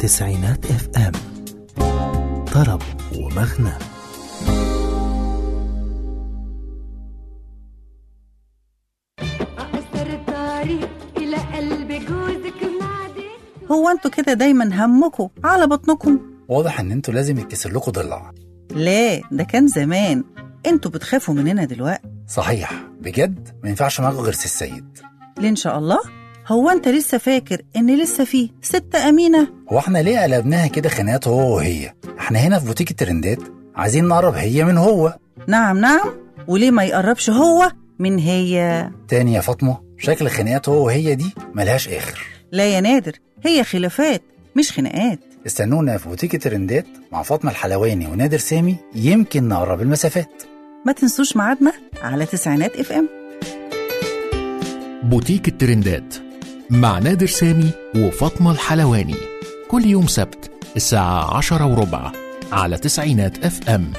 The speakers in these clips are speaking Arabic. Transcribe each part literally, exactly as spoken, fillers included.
تسعينات اف ام، طرب ومغنى. هو انتوا كده دايما همكم على بطنكم؟ واضح ان انتوا لازم يتكسر لكم ضلع. لا ده كان زمان، انتوا بتخافوا مننا دلوقتي. صحيح بجد ما ينفعش معاكم غير سي السيد. ليه ان شاء الله؟ هو انت لسه فاكر ان لسه فيه ست امينه؟ هو احنا ليه قلبناها كده خناقات هو وهي؟ احنا هنا في بوتيك الترندات عايزين نقرب هي من هو. نعم نعم، وليه ما يقربش هو من هي؟ تاني يا فاطمه، شكل خناقات هو وهي دي ملهاش اخر. لا يا نادر، هي خلافات مش خناقات. استنونا في بوتيك الترندات مع فاطمه الحلواني ونادر سامي، يمكن نقرب المسافات. ما تنسوش ميعادنا على تسعينات اف ام. بوتيك الترندات مع نادر سامي وفاطمه الحلواني، كل يوم سبت الساعه عشرة وربع على تسعينات اف ام.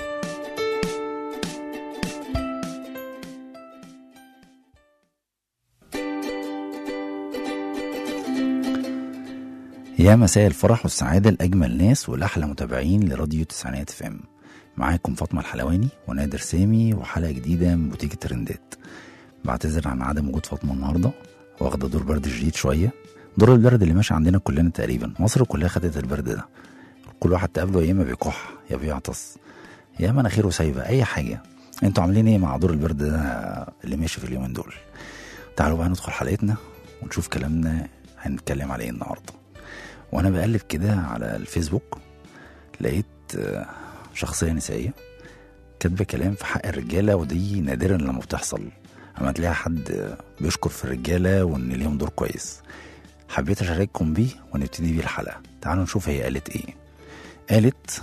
يا مساء الفرح والسعادة لأجمل ناس والأحلى متابعين لراديو تسعينات اف ام. معاكم فاطمة الحلواني ونادر سامي وحلقة جديدة من بوتيك الترندات. بعتذر عن عدم وجود فاطمة النهاردة، واخدة دور برد جديد شوية، دور البرد اللي ماشي عندنا كلنا تقريبا، مصر كلها خدت البرد ده. كل واحد تقابله يا اما بيكح يا بيعطس يا مناخيره سايبة أي حاجة. انتوا عاملين ايه مع دور البرد ده اللي ماشي في اليومين دول؟ تعالوا بقى ندخل حلقتنا ونشوف كلامنا هنتكلم عليه النهارده. وانا بقلب كده على الفيسبوك لقيت شخصية نسائية كاتبة كلام في حق الرجالة، ودي نادرا لما بتحصل. اما تلاقي حد بيشكر في الرجالة وان ليهم دور كويس. حبيت اشارككم بيه ونبتدي بيه الحلقة. تعالوا نشوف هي قالت ايه. قالت: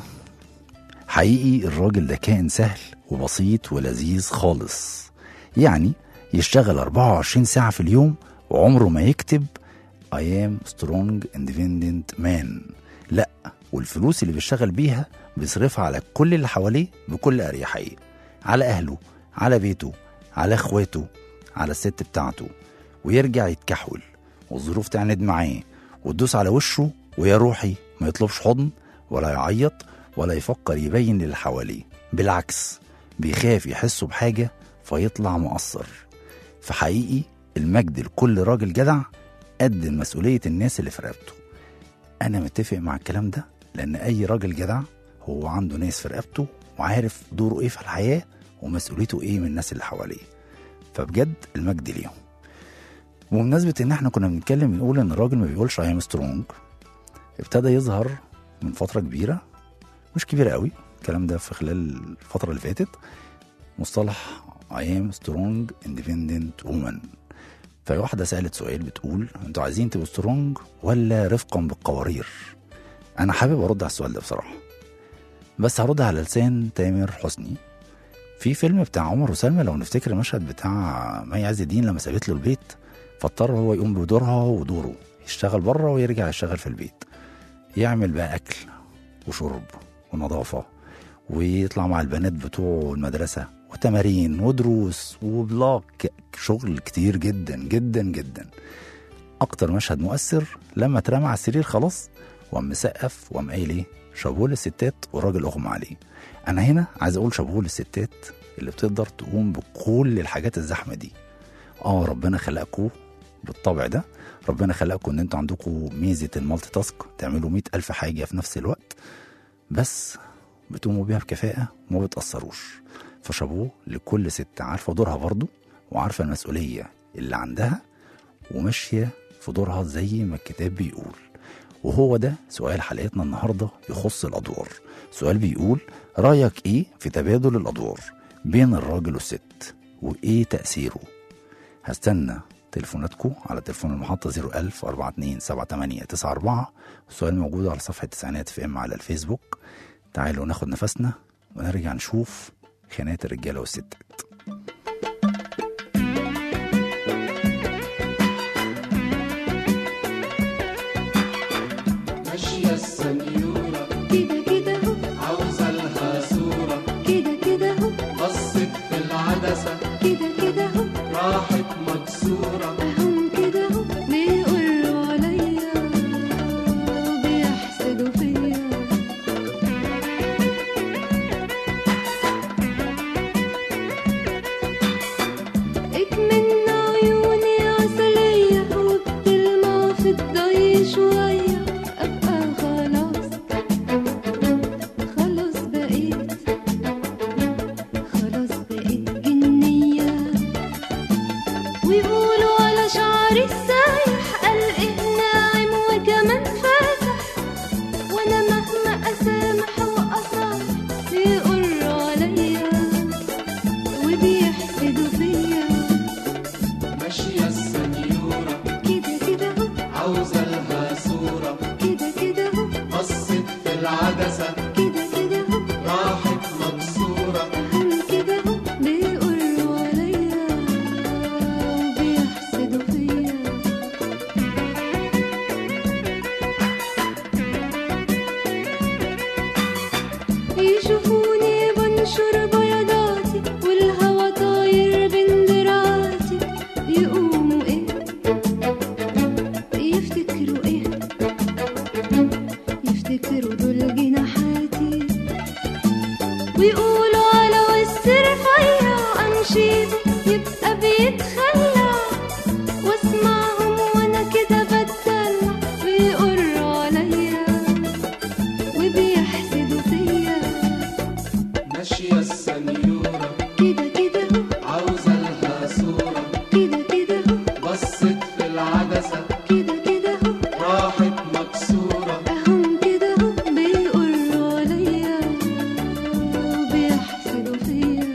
حقيقي الراجل ده كائن سهل وبسيط ولذيذ خالص، يعني يشتغل أربعة وعشرين ساعة في اليوم وعمره ما يكتب I am strong independent man. لا، والفلوس اللي بيشتغل بيها بيصرفها على كل اللي حواليه بكل أريحية، على أهله، على بيته، على أخواته، على الست بتاعته، ويرجع يتكحول والظروف تعند معاه وتدوس على وشه ويا روحي ما يطلبش حضن ولا يعيط ولا يفكر يبين للي حواليه. بالعكس بيخاف يحسوا بحاجة فيطلع مقصر. فحقيقي المجد لكل راجل جدع قد مسؤولية الناس اللي في رقبته. أنا متفق مع الكلام ده، لأن أي راجل جدع هو عنده ناس في رقبته وعارف دوره إيه في الحياة ومسؤوليته إيه من الناس اللي حواليه. فبجد المجد ليهم. وبمناسبة إن إحنا كنا بنتكلم بنقول إن الراجل ما بيقولش I am strong، ابتدى يظهر من فترة كبيرة، مش كبيرة قوي، الكلام ده في خلال الفترة اللي فاتت، مصطلح I am strong independent woman. فواحدة سألت سؤال بتقول: انتوا عايزين تبقوا سترونج ولا رفقا بالقوارير؟ انا حابب ارد على السؤال ده بصراحة، بس هرد على لسان تامر حسني. في فيلم بتاع عمر وسلمى لو نفتكر المشهد بتاع مي عز الدين لما سابت له البيت، فاضطر هو يقوم بدورها ودوره، يشتغل بره ويرجع يشتغل في البيت، يعمل بقى اكل وشرب ونظافة، ويطلع مع البنات بتوعه المدرسة وتمارين ودروس وبلاك، شغل كتير جدا جدا جدا. اكتر مشهد مؤثر لما اترمى على السرير خلاص وقام مسقف وقام قايل ايه: شابوه للستات والراجل اغمى عليه. انا هنا عايز اقول شابوه للستات اللي بتقدر تقوم بكل الحاجات الزحمه دي. اه ربنا خلقكم بالطبع ده، ربنا خلقكم ان انتوا عندكم ميزه المالتي تاسك، تعملوا مئة الف حاجه في نفس الوقت، بس بتقوموا بيها بكفاءه وما بتاثروش. فشابوه لكل ست عارفه دورها برضو وعارفه المسؤوليه اللي عندها وماشيه في دورها زي ما الكتاب بيقول. وهو ده سؤال حلقتنا النهارده يخص الادوار. سؤال بيقول: رايك ايه في تبادل الادوار بين الراجل والست وايه تاثيره؟ هستنى تليفوناتكم على تليفون المحطه صفر ألف أربعة اتنين سبعة تمانية تسعة أربعة. السؤال موجود على صفحه تسعينات في ام على الفيسبوك. تعالوا ناخد نفسنا ونرجع نشوف خناقات الرجاله والستات. ماشيه السنيوره كده كده اهو، عاوزه لها صوره كده كده اهو، بصت في العدسه كده كده اهو، راحت مكسوره اهو كده اهو، بيقولوا عليا بيحسد شوية أبقى خلاص خلاص بقيت خلاص بقيت جنية. ويقولوا على شعري السايح قلقي ناعم وكمان فاتح، وأنا مهما أسامح وأصالح بيقروا عليا وبيحسدوا فيا. ماشية السنيورة كده كده هو عاوزة لها صورة، كده كده هو بصت في العدسة كده كده هو راحت مكسورة. هم كده هو بيقروا عليا وبيحسدوا فيا. يشوفوني بنشر بياضاتي والهوا طاير بين دراعاتي، يقوموا ايه يفتكروا ايه يفتكروا دول جناحاتي. ويقولوا على وسط رفيع امشي يبقى بيتخلى، واسمعهم وانا كده بتدلع بيقروا عليا وبيحسدوا فيا. ماشية السنيورة كده كده هو عاوزة لها صورة، كده كده هو بصت في العدسة كده كده هو راحت مكسورة. هم كده هو بيقروا عليا وبيحسدوا فيا.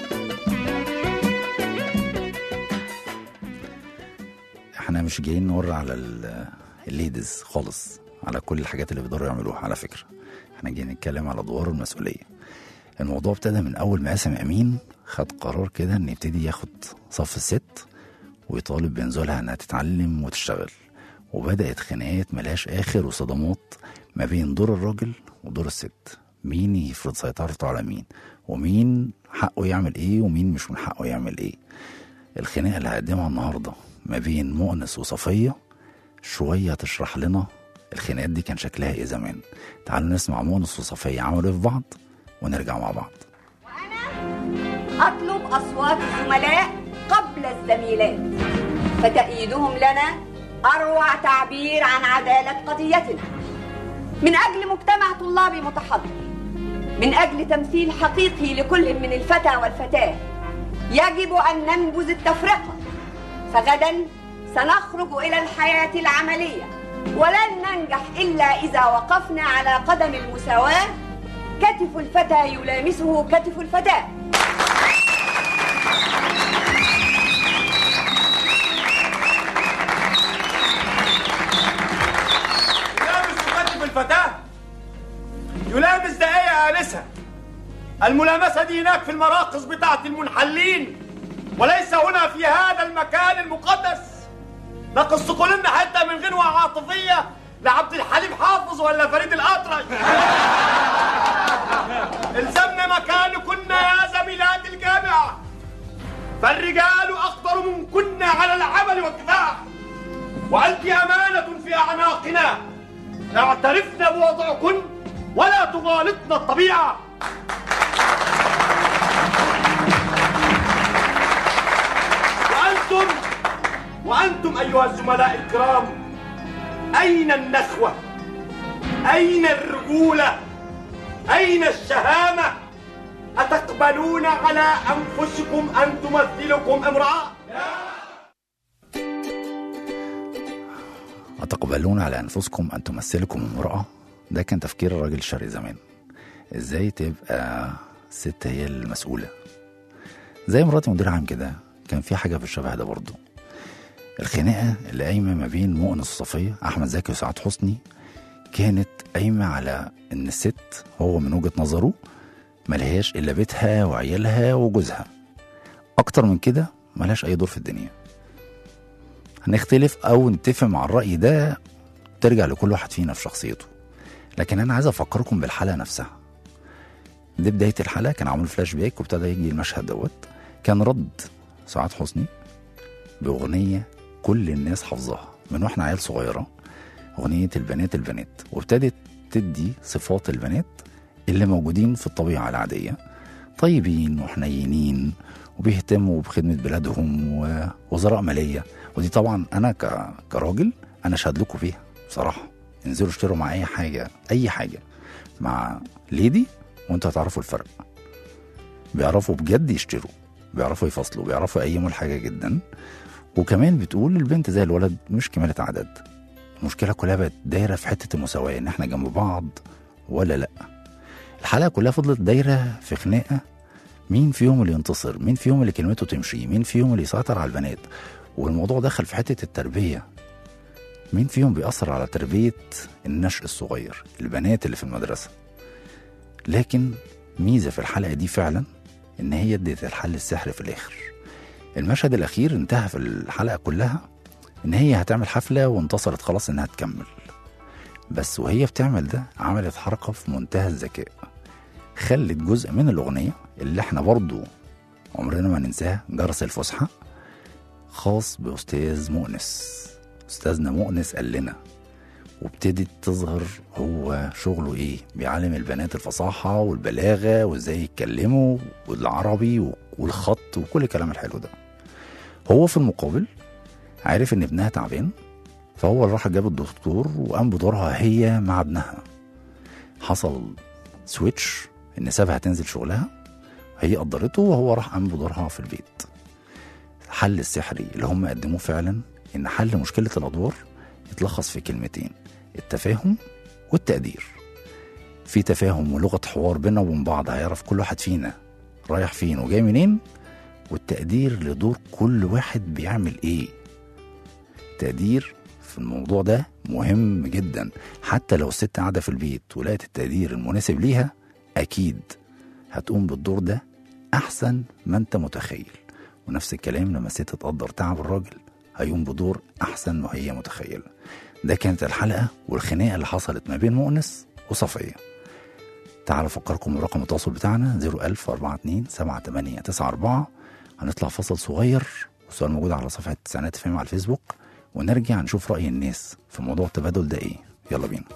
احنا مش جايين نور على ال- الليدز خالص، على كل الحاجات اللي بيقدروا يعملوها على فكرة. احنا جايين نتكلم على ادوار والمسؤولية. الموضوع ابتدى من اول ما قاسم امين خد قرار كده ان يبتدي ياخد صف الست ويطالب بنزولها انها تتعلم وتشتغل، وبدأت خناقات ملهاش اخر وصدمات ما بين دور الراجل ودور الست، مين يفرض سيطرته على مين، ومين حقه يعمل ايه ومين مش من حقه يعمل ايه. الخناقة اللي هقدمها النهاردة ما بين مؤنس وصفية شوية تشرح لنا الخناقات دي كان شكلها ايه زمان. تعالوا نسمع مؤنس وصفية عملوا ايه في بعض ونرجع مع بعض. أطلب أصوات الزملاء قبل الزميلات، فتأييدهم لنا أروع تعبير عن عدالة قضيتنا. من أجل مجتمع طلابي متحضر، من أجل تمثيل حقيقي لكل من الفتى والفتاة، يجب أن ننبذ التفرقة. فغدا سنخرج إلى الحياة العملية، ولن ننجح إلا إذا وقفنا على قدم المساواة، كتف الفتى يلامسه كتف الفتاة. يلامس كتف الفتاة؟ يلامس ده ايه يا آنسة؟ الملامسة دي هناك في المراقص بتاعت المنحلين، وليس هنا في هذا المكان المقدس. نقص لنا حتى من غنوة عاطفية لعبد الحليم حافظ ولا فريد الأطرش. الزمنا مكانكن يا زميلات الجامعة، فالرجال أقدر منكن على العمل والدفاع، وأنت أمانة في أعناقنا. اعترفنا بوضعكن ولا تغالطن الطبيعة. وأنتم وأنتم أيها الزملاء الكرام، أين النخوة؟ أين الرجولة؟ أين الشهامة؟ أتقبلون على أنفسكم أن تمثلكم امرأة؟ أتقبلون على أنفسكم أن تمثلكم امرأة؟ ده كان تفكير الراجل الشرقي زمان. إزاي تبقى ست هي المسؤولة؟ زي مراتي مدير عام كده، كان في حاجة في الشبه ده برضه. الخناقة اللي قايمة ما بين مؤنس وصفية، أحمد زكي وسعاد حسني، كانت قايمة على إن الست هو من وجهة نظره ملهاش إلا بيتها وعيالها وجوزها، أكتر من كده ملهاش أي دور في الدنيا. هنختلف أو نتفق مع الرأي ده ترجع لكل واحد فينا في شخصيته، لكن أنا عايز أفكركم بالحلقة نفسها. دي بداية الحلقة، كان عامل فلاش باك وابتدى يجي المشهد دوت. كان رد سعاد حسني بأغنية كل الناس حافظاها من واحنا عيال صغيرة، أغنية البنات البنات، وابتدت تدي صفات البنات اللي موجودين في الطبيعة العادية، طيبين وحنينين وبيهتموا بخدمة بلادهم ووزراء مالية. ودي طبعا أنا كراجل أنا شهد لكم فيها، بصراحه انزلوا اشتروا مع اي حاجه اي حاجه مع ليدي وانتوا هتعرفوا الفرق. بيعرفوا بجد يشتروا، بيعرفوا يفصلوا، بيعرفوا يقيموا الحاجه جدا. وكمان بتقول البنت زي الولد مش كمالة عدد. المشكله كلها بقت دايره في حته المساواه، ان احنا جنب بعض ولا لا. الحلقه كلها فضلت دايره في خناقه، مين فيهم اللي ينتصر، مين فيهم اللي كلمته تمشي، مين فيهم اللي يسيطر على البنات. والموضوع دخل في حته التربيه، مين فيهم بيأثر على تربيه النشء الصغير، البنات اللي في المدرسه. لكن ميزه في الحلقه دي فعلا ان هي ادت الحل السحري في الاخر. المشهد الاخير انتهى في الحلقه كلها ان هي هتعمل حفله وانتصرت خلاص انها تكمل. بس وهي بتعمل ده عملت حركه في منتهى الذكاء، خلت جزء من الاغنيه اللي احنا برضو عمرنا ما ننساها، جرس الفسحه، خاص باستاذ مؤنس. استاذنا مؤنس قال لنا، وابتدت تظهر هو شغله ايه، بيعلم البنات الفصاحه والبلاغه وازاي يتكلموا والعربي والخط وكل الكلام الحلو ده. هو في المقابل عارف ان ابنها تعبان، فهو راح جاب الدكتور وقام بدورها هي مع ابنها. حصل سويتش ان سابها تنزل شغلها، هي قدرته وهو راح قام بدورها في البيت. الحل السحري اللي هم قدموه فعلا ان حل مشكله الادوار يتلخص في كلمتين، التفاهم والتقدير. في تفاهم ولغه حوار بينا وبين بعض، هيعرف كل واحد فينا رايح فين وجاي منين، والتقدير لدور كل واحد بيعمل ايه. تقدير في الموضوع ده مهم جدا، حتى لو الست قاعده في البيت ولقت التقدير المناسب ليها اكيد هتقوم بالدور ده احسن ما انت متخيل. ونفس الكلام لما الست تقدر تعب الراجل هيقوم بدور احسن ما هي متخيله. ده كانت الحلقه والخناقه اللي حصلت ما بين مؤنس وصفيه. تعالوا افكركم برقم التواصل بتاعنا صفر ألف أربعة اتنين سبعة تمانية تسعة أربعة. هنطلع فصل صغير والسؤال موجود على صفحه تسعينات اف ام على الفيسبوك، ونرجع نشوف راي الناس في موضوع التبادل ده ايه. يلا بينا.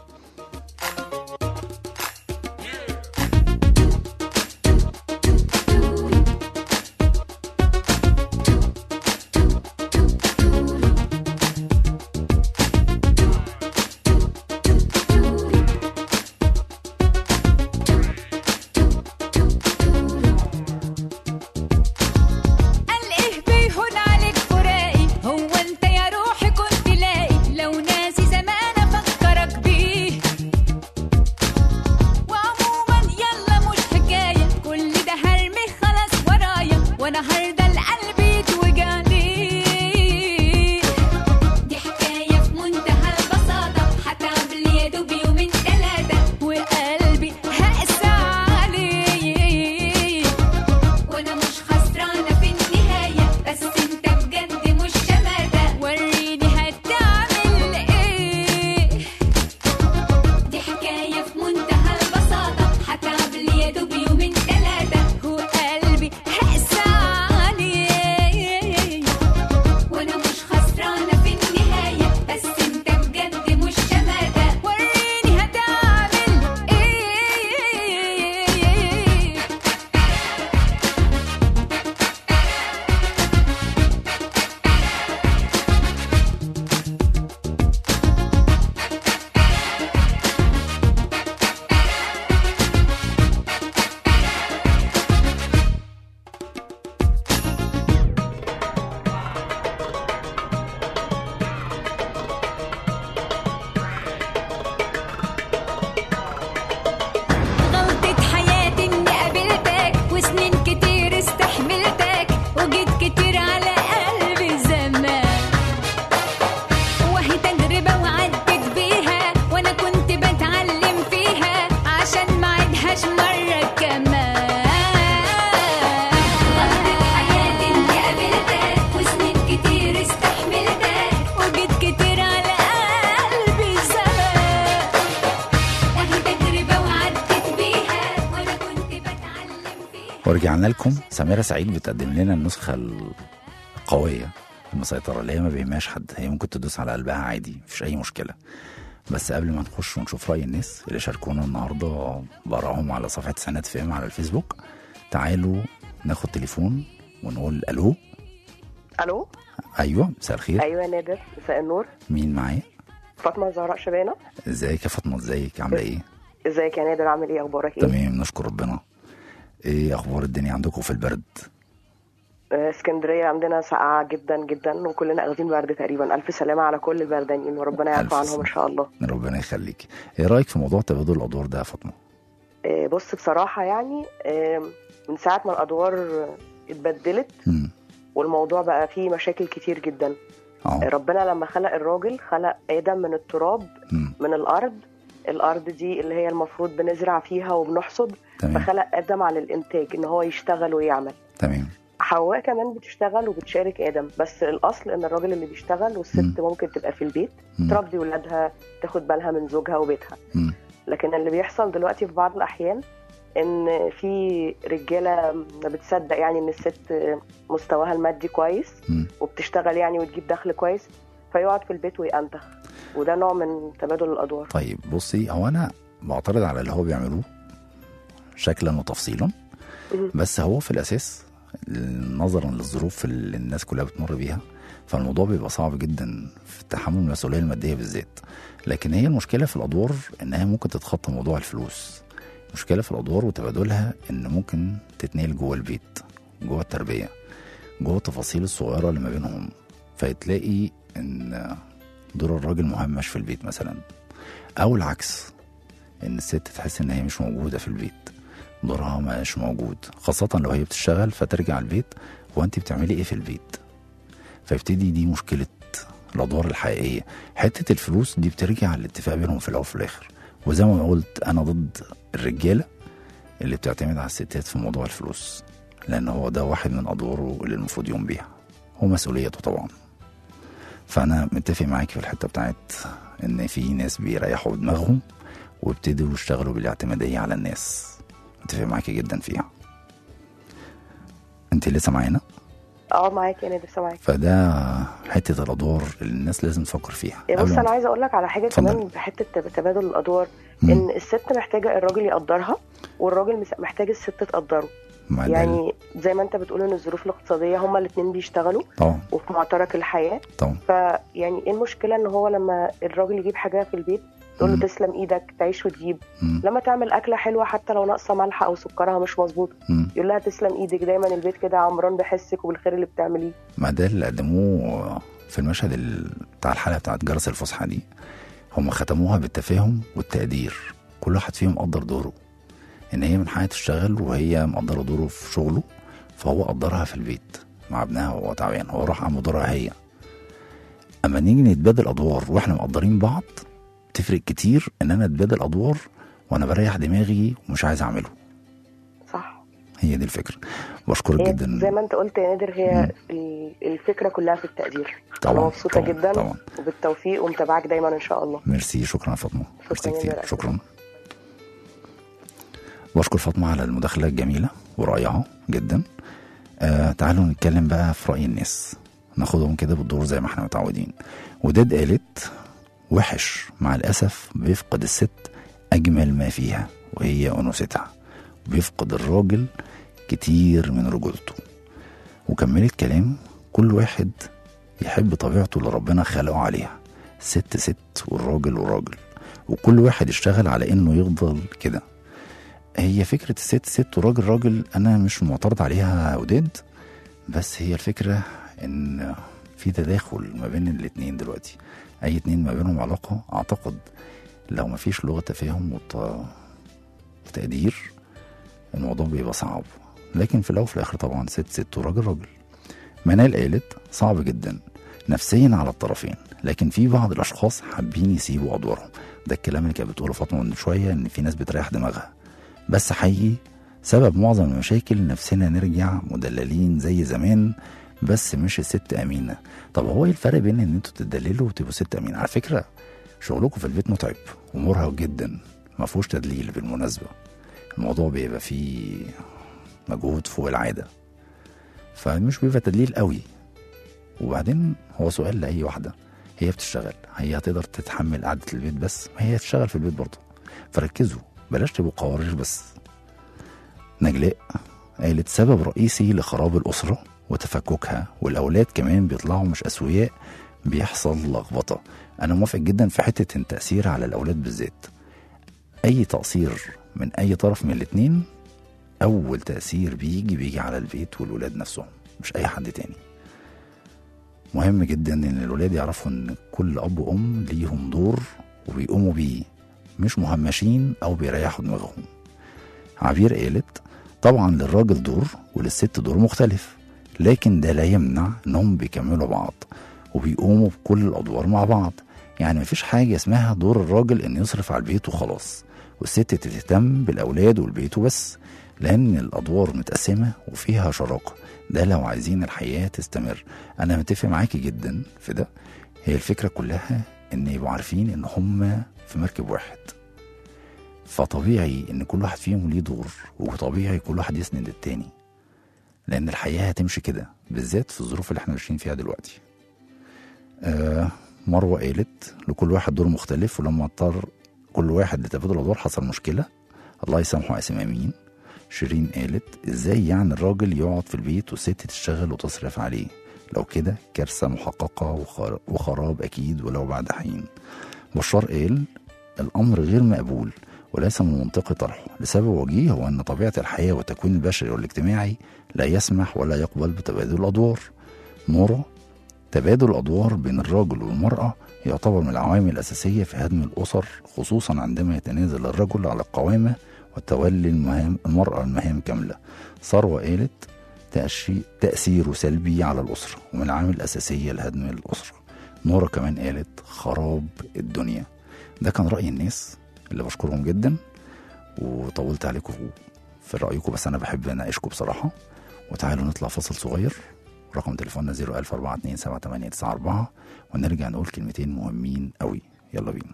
ورجعنا لكم. سميرة سعيد بتقدم لنا النسخة القوية المسيطرة اللي هي ما بيهمهاش حد، هي ممكن تدوس على قلبها عادي مفيش أي مشكلة. بس قبل ما نخش ونشوف رأي الناس اللي شاركونا النهاردة بقراهم على صفحة تسعينات اف ام على الفيسبوك، تعالوا ناخد تليفون ونقول ألو. الو. أيوة مساء الخير. ايوه نادر، مساء النور. مين معايا؟ فاطمه زهراء شبانه. ازيك يا فاطمه؟ ازيك؟ عامله ايه؟ ازيك يا نادر؟ عامل ايه؟ اخبارك ايه؟ تمام نشكر ربنا. ايه اخبار الدنيا عندكم في البرد؟ آه، اسكندريه عندنا ساقعه جدا جدا وكلنا اخدين برد تقريبا. الف سلامه على كل البردانيين وربنا يعفو عنهم ان شاء الله. ربنا يخليك. ايه رايك في موضوع تبادل الادوار ده يا فاطمه؟ آه، بص بصراحه يعني آه، من ساعه ما الادوار اتبدلت م. والموضوع بقى فيه مشاكل كتير جدا. اه ربنا لما خلق الراجل خلق ادم من التراب م. من الارض. الارض دي اللي هي المفروض بنزرع فيها وبنحصد. تمام. فخلق ادم على الانتاج ان هو يشتغل ويعمل. تمام. حواء كمان بتشتغل وبتشارك ادم، بس الاصل ان الراجل اللي بيشتغل والست م. ممكن تبقى في البيت م. تربي ولادها تاخد بالها من زوجها وبيتها. م. لكن اللي بيحصل دلوقتي في بعض الاحيان ان في رجاله ما بتصدق يعني ان الست مستواها المادي كويس م. وبتشتغل يعني وتجيب دخل كويس فيقعد في البيت ويأنتخ، وده نوع من تبادل الادوار. طيب بصي، هو انا بعترض على اللي هو بيعملوه شكلا وتفصيلا، بس هو في الاساس نظرا للظروف اللي الناس كلها بتمر بيها فالموضوع بيبقى صعب جدا في تحمل المسؤوليه الماديه بالذات. لكن هي المشكله في الادوار انها ممكن تتخطى موضوع الفلوس. المشكله في الادوار وتبادلها ان ممكن تتنقل جوه البيت، جوه التربيه، جوه التفاصيل الصغيره اللي ما بينهم، فتلاقي ان دور الراجل مهمش في البيت مثلا، او العكس ان الست تحس ان هي مش موجوده في البيت، دورها مش موجود، خاصه لو هي بتشتغل فترجع البيت وانت بتعملي ايه في البيت. فيبتدي دي مشكله الادوار الحقيقيه. حته الفلوس دي بترجع للاتفاق بينهم في الاول وفي الاخر، وزي ما قلت انا ضد الرجاله اللي بتعتمد على الستات في موضوع الفلوس، لان هو ده واحد من ادواره اللي المفروض يقوم بيها ومسؤوليته طبعا. فانا متفق معاكي في الحته بتاعت ان في ناس بيريحوا دماغهم وابتدوا يشتغلوا بالاعتماديه على الناس، متفق معاكي جدا فيها. انت لسه معانا؟ اه معاك انا لسه معاك. فده حته الادوار اللي الناس لازم تفكر فيها. يا بص انا عايزه اقول لك على حاجه فضل. كمان بحته تبادل الادوار، مم. ان الست محتاجه الراجل يقدرها والراجل محتاج الست تقدره. يعني زي ما انت بتقول ان الظروف الاقتصاديه هما الاثنين بيشتغلوا طبعا وفي معترك الحياه طبعا. فيعني ايه المشكله ان هو لما الراجل يجيب حاجه في البيت تقول له تسلم ايدك تعيش وتجيب. مم. لما تعمل اكله حلوه حتى لو ناقصه ملح او سكرها مش مظبوط يقول لها تسلم ايدك، دايما البيت كده عمران بحسك وبالخير اللي بتعمليه. ما ده اللي قدموه في المشهد بتاع الحلقه بتاعت جرس الفسحه دي، هم ختموها بالتفاهم والتقدير، كل واحد فيهم قدر دوره، ان هي من حقها تشتغل وهي مقدره دوره في شغله، فهو قدرها في البيت مع ابنها وهو تعبان، هو راح قام دورها هي. اما نيجي نتبادل ادوار واحنا مقدرين بعض تفرق كتير ان انا اتبادل ادوار وانا بريح دماغي ومش عايز اعمله. صح، هي دي الفكره. بشكرك جدا. زي ما انت قلت يا نادر، هي مم. الفكره كلها في التقدير. طبعا انا مبسوطه طبعا جدا طبعا. وبالتوفيق ومتابعك دايما ان شاء الله. ميرسي، شكرا يا فاطمه. شكرا كتير. شكرا. بشكر فاطمه على المداخله الجميله ورائعه جدا. آه تعالوا نتكلم بقى في راي الناس، ناخدهم كده بالدور زي ما احنا متعودين. وداد قالت وحش مع الاسف بيفقد الست اجمل ما فيها وهي انوثتها، بيفقد الراجل كتير من رجولته. وكملت كلام كل واحد يحب طبيعته اللي ربنا خلقه عليها، ست ست والراجل وراجل، وكل واحد يشتغل على انه يفضل كده. هي فكرة الست ست وراجل راجل انا مش معترض عليها وداد، بس هي الفكرة ان في تداخل ما بين الاتنين دلوقتي. اي اتنين ما بينهم علاقة اعتقد لو ما فيش لغة تفاهم وتقدير الموضوع بيبقى صعب. لكن في الاول وفي الاخر طبعا ست ست وراجل راجل. منال قالت صعب جدا نفسيا على الطرفين، لكن في بعض الاشخاص حابين يسيبوا ادوارهم. ده الكلام اللي كانت بتقوله فاطمه من شويه، ان في ناس بتريح دماغها. بس حقيقي سبب معظم المشاكل نفسنا نرجع مدللين زي زمان، بس مش الست امينه. طب هو ايه الفرق بين ان انتوا تدللوا وتبقوا ست امينه؟ على فكره شغلكم في البيت متعب ومرهق جدا، ما فيهوش تدليل بالمناسبه. الموضوع بيبقى فيه مجهود فوق العاده، فمش بيبقى تدليل قوي. وبعدين هو سؤال لاي واحده، هي بتشتغل، هي هتقدر تتحمل قعده البيت؟ بس ما هي تشتغل في البيت برضه. فركزوا بلاش تبقوا قوارير بس. نجلاء قالت سبب رئيسي لخراب الاسره وتفككها، والاولاد كمان بيطلعوا مش اسوياء، بيحصل لخبطه. انا موافق جدا في حته التاثير على الاولاد بالذات. اي تقصير من اي طرف من الاتنين، اول تاثير بيجي بيجي على البيت والولاد نفسهم، مش اي حد تاني. مهم جدا ان الولاد يعرفوا ان كل اب وام ليهم دور وبيقوموا بيه، مش مهمشين او بيريحوا دماغهم. عبير قالت طبعا للراجل دور وللست دور مختلف، لكن ده لا يمنع انهم بيكملوا بعض وبيقوموا بكل الادوار مع بعض. يعني مفيش حاجه اسمها دور الراجل ان يصرف على البيت وخلاص والست تهتم بالاولاد والبيت وبس، لان الادوار متقسمه وفيها شراكه. ده لو عايزين الحياه تستمر. انا متفق معاكي جدا في ده. هي الفكره كلها ان يبقوا عارفين ان هم في مركب واحد، فطبيعي ان كل واحد فيهم ليه دور، وطبيعي كل واحد يسند التاني، لان الحياه هتمشي كده، بالذات في الظروف اللي احنا ماشيين فيها دلوقتي. آه مروه قالت لكل واحد دور مختلف، ولما اضطر كل واحد لتبادل الادوار حصل مشكله، الله يسامحه قاسم امين. شيرين قالت ازاي يعني الراجل يقعد في البيت والست تشتغل وتصرف عليه؟ لو كده كارثه محققه وخراب اكيد ولو بعد حين. بشار قال الامر غير مقبول وليس من منطقي طرحه لسبب وجيه، هو ان طبيعه الحياه والتكوين البشري والاجتماعي لا يسمح ولا يقبل بتبادل الادوار. نورا تبادل الادوار بين الرجل والمراه يعتبر من العوامل الاساسيه في هدم الاسر، خصوصا عندما يتنازل الرجل على القوامه وتولي المهام المراه المهام كامله. ثروه قالت تاثيره سلبي على الاسره ومن العوامل الاساسيه لهدم الاسره. نورا كمان قالت خراب الدنيا. ده كان راي الناس اللي بشكرهم جدا، وطولت عليكم في رايكم، بس انا بحب اناقشكم بصراحه. وتعالوا نطلع فاصل صغير، رقم تليفوننا صفر ألف أربعة اتنين سبعة تمانية تسعة أربعة، ونرجع نقول كلمتين مهمين قوي. يلا بينا.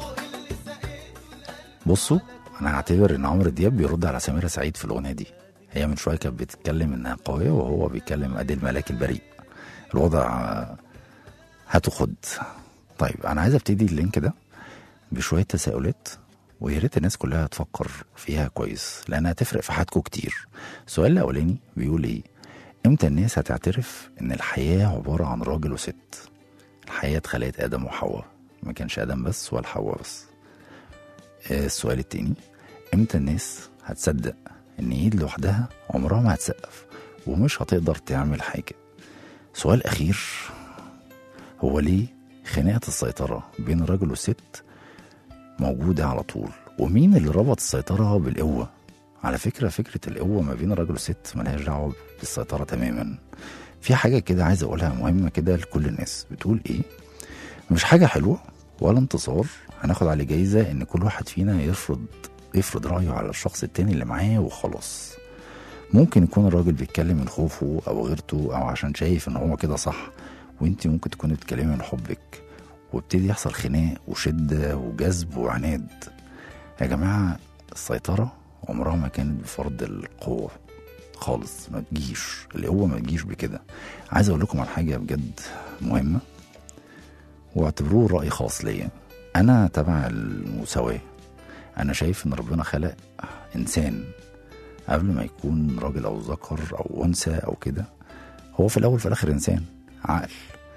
بصوا، انا هعتبر ان عمرو دياب بيرد على سميرة سعيد في الاغنيه دي. هي من شويه كانت بتتكلم انها قويه وهو بيتكلم ادي الملاك البريء. الوضع هاتوا خد. طيب انا عايز ابتدي اللينك ده بشويه تساؤلات، ويا ريت الناس كلها تفكر فيها كويس لانها هتفرق في حياتكم كتير. السؤال الاولاني بيقول ايه؟ امتى الناس هتعترف ان الحياه عباره عن راجل وست؟ الحياه اتخلقت ادم وحواء، ما كانش ادم بس ولا حواء بس. السؤال التاني، امتى الناس هتصدق ان ايد لوحدها عمرها ما هتسقف ومش هتقدر تعمل حاجه؟ سؤال اخير، هو ليه خناقه السيطره بين الراجل والست موجوده على طول؟ ومين اللي ربط السيطره بالقوه؟ على فكره فكره القوه ما بين الراجل والست ملهاش دعوه بالسيطره تماما. في حاجه كده عايز اقولها مهمه كده لكل الناس، بتقول ايه؟ مش حاجه حلوه ولا انتصار هناخد عليه جايزه ان كل واحد فينا يفرض يفرض رايه على الشخص التاني اللي معاه وخلاص. ممكن يكون الراجل بيتكلم من خوفه او غيرته او عشان شايف ان هو كده صح، وانت ممكن تكوني بتتكلمي من حبك، وابتدي يحصل خناق وشده وجذب وعناد. يا جماعه السيطره عمرها ما كانت بفرض القوه خالص، ما تجيش القوه، ما تجيش بكده. عايز اقول لكم على حاجه بجد مهمه واعتبروه رأي خاص ليا. انا تبع المساواه. انا شايف ان ربنا خلق انسان قبل ما يكون راجل او ذكر او انثى او كده، هو في الاول في الاخر انسان، عقل،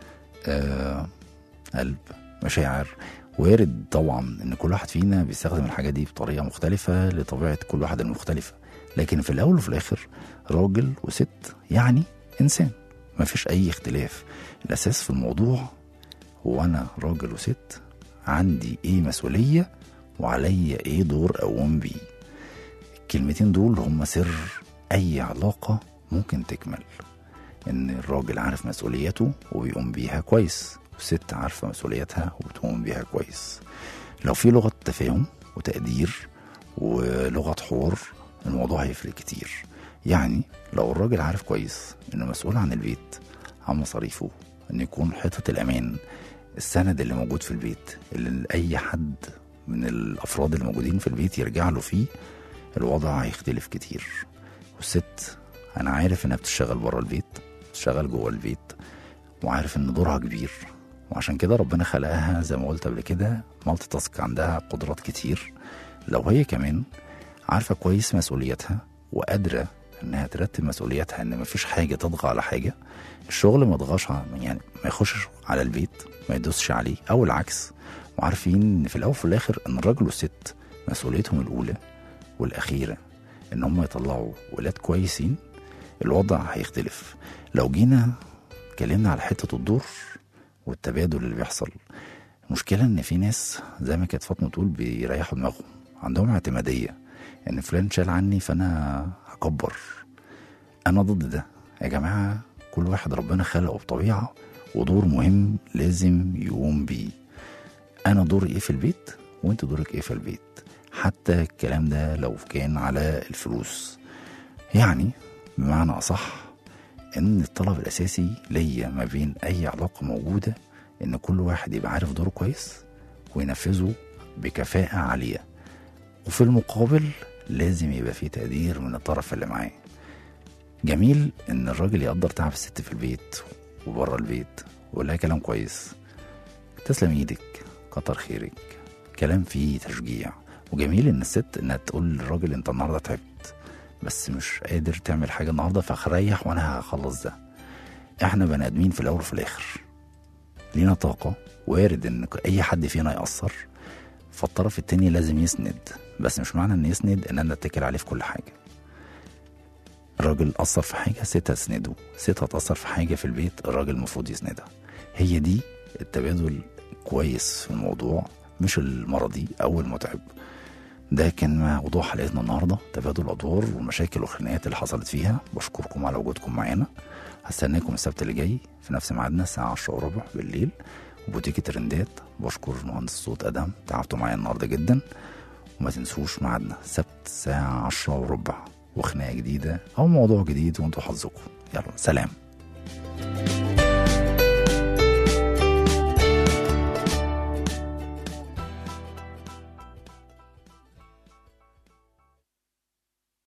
آه، قلب، مشاعر. وارد طبعا ان كل واحد فينا بيستخدم الحاجه دي بطريقه مختلفه لطبيعه كل واحد المختلفه، لكن في الاول وفي الاخر راجل وست يعني انسان، ما فيش اي اختلاف. الاساس في الموضوع هو انا راجل وست عندي ايه مسؤوليه وعليا ايه دور اقوم بيه. الكلمتين دول هم سر اي علاقه ممكن تكمل، ان الراجل عارف مسؤوليته وبيقوم بيها كويس، والست عارفه مسؤوليتها وبتقوم بيها كويس. لو في لغه تفاهم وتقدير ولغه حوار الموضوع هيفرق كتير. يعني لو الراجل عارف كويس انه مسؤول عن البيت، عن مصاريفه، انه يكون حيطه الامان، السند اللي موجود في البيت اللي اي حد من الافراد الموجودين في البيت يرجع له فيه، الوضع هيختلف كتير. والست انا عارف انها بتشتغل بره البيت، بتشتغل جوه البيت، وعارف ان دورها كبير، وعشان كده ربنا خلقها زي ما قلت قبل كده مالتي تاسك، عندها قدرات كتير. لو هي كمان عارفه كويس مسؤولياتها وقادره انها ترتب مسؤولياتها، ان مفيش حاجه تضغى على حاجه، الشغل ما يضغاش يعني ما يخشش على البيت، ما يدوسش عليه او العكس. وعارفين ان في الاول وفي الاخر ان الراجل والست مسؤوليتهم الاولى والاخيره ان هم يطلعوا ولاد كويسين، الوضع هيختلف. لو جينا اتكلمنا على حته الدور والتبادل اللي بيحصل، المشكله ان في ناس زي ما كانت فاطمه تقول بيريحوا دماغهم، عندهم اعتماديه ان فلان شال عني فانا هكبر. انا ضد ده يا جماعه. كل واحد ربنا خلقه بطبيعه ودور مهم لازم يقوم بيه. انا دوري ايه في البيت وانت دورك ايه في البيت. حتى الكلام ده لو كان على الفلوس، يعني بمعنى اصح ان الطلب الاساسي ليا ما بين اي علاقه موجوده ان كل واحد يبقى عارف دوره كويس وينفذه بكفاءه عاليه، وفي المقابل لازم يبقى فيه تقدير من الطرف اللي معاه. جميل ان الراجل يقدر تعب الست في البيت وبره البيت ويقول لها كلام كويس، تسلم ايدك، كتر خيرك، كلام فيه تشجيع. وجميل ان الست انها تقول للراجل انت النهارده تعبت بس مش قادر تعمل حاجه النهارده فخريح وانا هخلص ده. احنا بني ادمين في الاول وفي الاخر، لينا طاقه، وارد ان اي حد فينا يأثر، فالطرف التاني لازم يسند، بس مش معنى ان يسند ان انا اتكل عليه في كل حاجه. الراجل أثر في حاجه ست هتسنده، ست هتأثر في حاجه في البيت الراجل المفروض يسندها. هي دي التبادل كويس في الموضوع، مش المرضي او المتعب. ده كان موضوع حلقتنا النهارده، تبادل الادوار والمشاكل والخناقات اللي حصلت فيها. بشكركم على وجودكم معانا، هستناكم السبت اللي جاي في نفس ميعادنا الساعه عشرة وربع بالليل وبوتيك ترندات. بشكر مهندس الصوت ادم، تعبتوا معايا النهارده جدا. وما تنسوش ميعادنا السبت الساعه عشرة وربع وخناقه جديده او موضوع جديد وانتوا حظكم. يلا سلام.